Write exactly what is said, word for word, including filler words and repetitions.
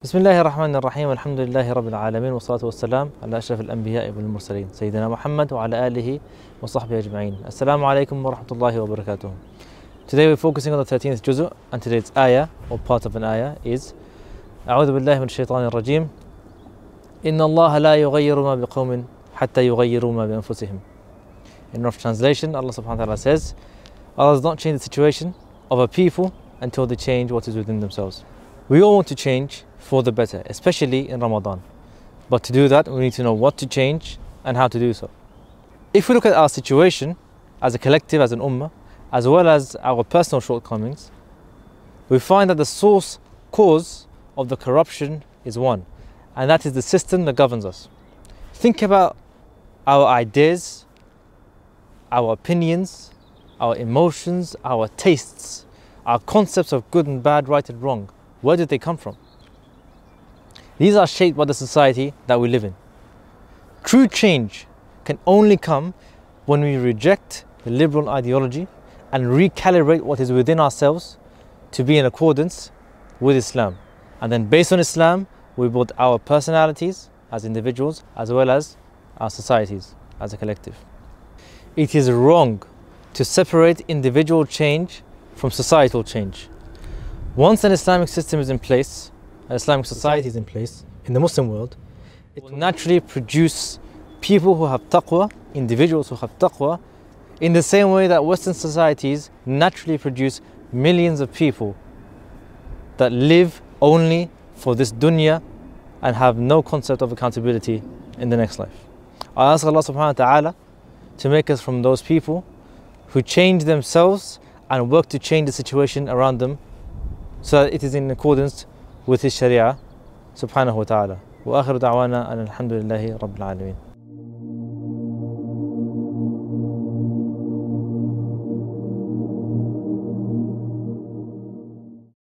بسم الله الرحمن الرحيم والحمد لله رب العالمين والصلاة والسلام على أشرف الأنبياء والمرسلين سيدنا محمد وعلى آله وصحبه أجمعين. Assalamu alaikum wa rahmatullahi wa barakatuh. Today we're focusing on the thirteenth juzu, and today's ayah or part of an ayah is أعوذ بالله من الشيطان الرجيم إن الله لا يغير ما بقوم حتى يغيروا ما بأنفسهم. In rough translation, Allah subhanahu wa ta'ala says, Allah does not change the situation of a people until they change what is within themselves. We all want to change for the better, especially in Ramadan. But to do that, we need to know what to change and how to do so. If we look at our situation as a collective, as an ummah, as well as our personal shortcomings, we find that the source cause of the corruption is one, and that is the system that governs us. Think about our ideas, our opinions, our emotions, our tastes, our concepts of good and bad, right and wrong. Where did they come from? These are shaped by the society that we live in. True change can only come when we reject the liberal ideology and recalibrate what is within ourselves to be in accordance with Islam. And then based on Islam, we build our personalities as individuals as well as our societies as a collective. It is wrong to separate individual change from societal change. Once an Islamic system is in place, an Islamic society is in place in the Muslim world, it will naturally produce people who have taqwa, individuals who have taqwa, in the same way that Western societies naturally produce millions of people that live only for this dunya and have no concept of accountability in the next life. I ask Allah subhanahu wa ta'ala to make us from those people who change themselves and work to change the situation around them so that it is in accordance with His Sharia subhanahu wa ta'ala. Wa akhiru da'wana and alhamdulillahi rabbil alameen.